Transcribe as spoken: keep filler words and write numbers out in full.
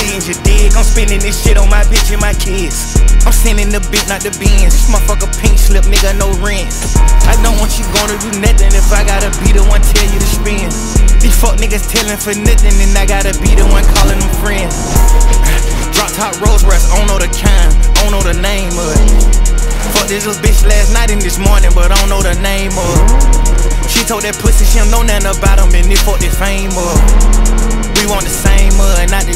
millions, you dig? I'm spending this shit on my bitch and my kids. I'm sending the beat, not the beans. This motherfucker pink slip, nigga, no rent. I don't want you gonna do nothing if I gotta be the one tell you to spend. These fuck niggas telling for nothing, and I gotta be the one calling them friends. Drop top Rolls Royce, I don't know the kind, I don't know the name of it. Fuck this little bitch last night and this morning, but I don't know the name of it. She told that pussy she don't know nothing about him, and they fuck their fame up. We want the same mud, not the